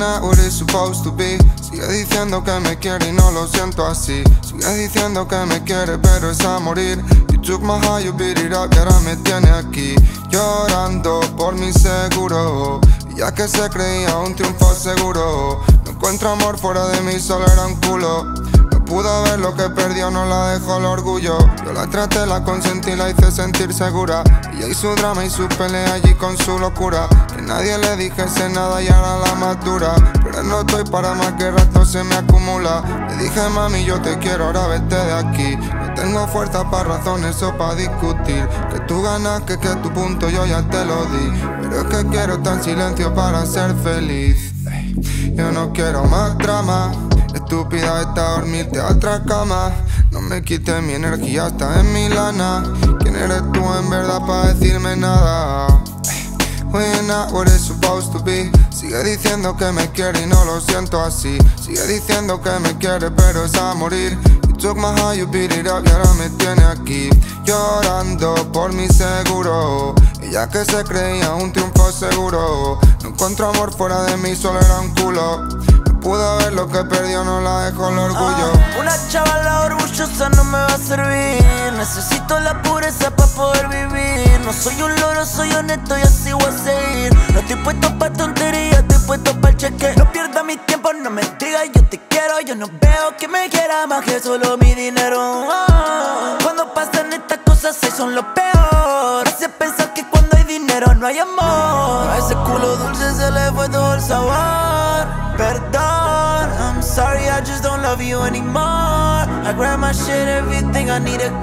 not what it's supposed to be. Sigue diciendo que me quiere y no lo siento así. Sigue diciendo que me quiere pero es a morir. You took my heart, you beat it up y ahora me tiene aquí llorando por mi seguro. Y ya que se creía un triunfo seguro, no encuentro amor fuera de mí, solo era un culo. No pudo ver lo que perdió, no la dejó el orgullo. Yo la traté, la consentí, la hice sentir segura. Ella y su drama y su pelea allí con su locura. Que nadie le dijese nada y ahora la más dura. Pero no estoy para más que rato se me acumula. Le dije mami yo te quiero, ahora vete de aquí. No tengo fuerza para razones o para discutir. Que tú ganas, que tu punto yo ya te lo di. Pero es que quiero tan silencio para ser feliz. Yo no quiero más drama. Estúpida está dormirte a otra cama. No me quites mi energía, está en mi lana. ¿Quién eres tú en verdad para decirme nada? We're not what it's supposed to be. Sigue diciendo que me quiere y no lo siento así. Sigue diciendo que me quiere pero es a morir. You took my heart, you beat it up y ahora me tiene aquí llorando por mi seguro. Ella que se creía un triunfo seguro. No encuentro amor fuera de mí, solo era un culo. Pudo ver lo que perdió, no la dejó el orgullo. Una chavala orgullosa no me va a servir. Necesito la pureza para poder vivir. No soy un loro, soy honesto y así voy a seguir. No estoy puesto pa' tonterías, estoy puesto pa' el cheque. No pierda mi tiempo, no me digas yo te quiero. Yo no veo que me quiera más que solo mi dinero. Cuando pasan estas cosas, ahí son lo peor. Hace pensar que cuando hay dinero no hay amor. A ese culo dulce se le fue todo el sabor. Perdón, I'm sorry, I just don't love you anymore. I grab my shit, everything, I need to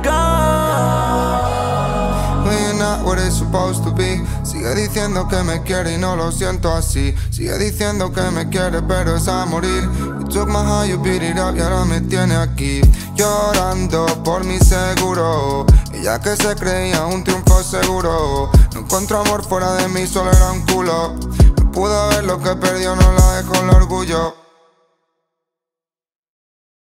go. We're not what it's supposed to be. Sigue diciendo que me quiere y no lo siento así. Sigue diciendo que me quiere pero es a morir. You took my heart, you beat it up y ahora me tiene aquí llorando por mi seguro. Ella que se creía un triunfo seguro. No encuentro amor fuera de mí, solo era un culo. No pudo ver lo que perdió, no la dejó el orgullo.